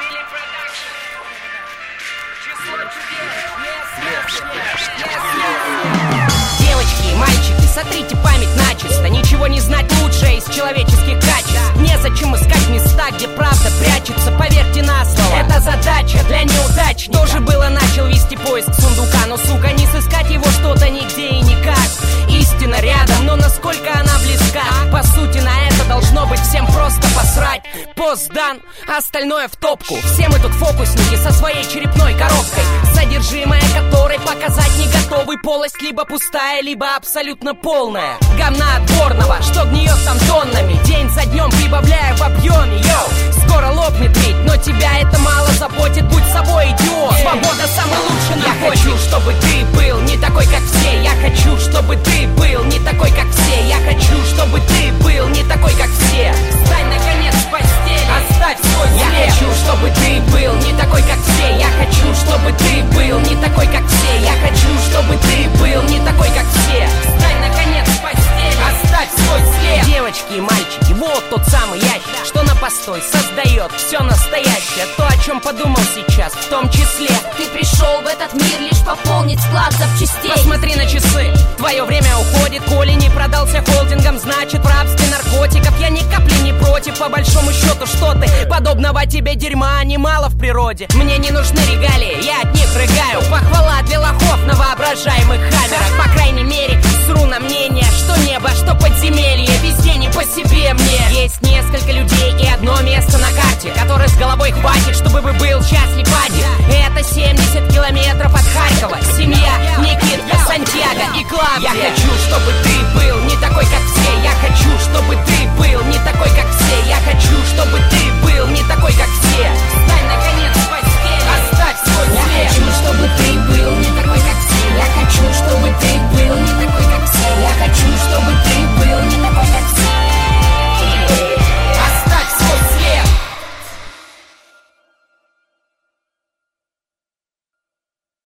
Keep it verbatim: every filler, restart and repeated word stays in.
Девочки, мальчики, сотрите память начисто. Ничего не знать лучшее из человеческих качеств. Незачем искать места, где правда прячется. Поверьте на слово, это задача для неудачника. Тоже было начал вести поиск сундука, но, сука, не сыскать его что-то нигде и никак. Истина рядом, но насколько она близка? По сути, на это должно быть всем просто посрать. Пост дан, остальное в топку. Все мы тут фокусники со своей черепной коробкой, содержимое которой показать не готовы. Полость либо пустая, либо абсолютно полная. Говна отборного, что гниет там тоннами. День за днем прибавляя в объеме. Йоу, скоро лопнет ведь, но тебя это мало заботит. Будь собой, идиот, свобода самый лучший наркотик. Я хочу, чтобы ты был не такой, как все. Я хочу, чтобы ты был не такой, как все. Я хочу, чтобы ты был не такой, как все. Встань, наконец, с постели, оставь свой след. Я хочу, чтобы ты был не такой, как все. Я хочу, чтобы ты был не такой, как все. Я хочу, чтобы ты был не такой, как все. Встань, наконец, с постели, оставь свой след. Девочки и мальчики, вот тот самый ящик, что на постой создает все настоящее. То, о чем подумал сейчас, в том числе. Ты пришел в этот мир лишь пополнить склад запчастей. Посмотри на часы, твое время уходит. Коли не продался холдингом, значит в рабстве наркотиков. Я ни капли не против, по большому счету, что ты. Подобного тебе дерьма немало в природе. Мне не нужны регалии, я от них рыгаю. Похвала для лохов на воображаемых хаммерах. По крайней мере, сру на мнение, что небо, что подземелье. Везде не по себе мне. Есть несколько людей и одно место на карте, которое с головой хватит, чтобы бы был счастлив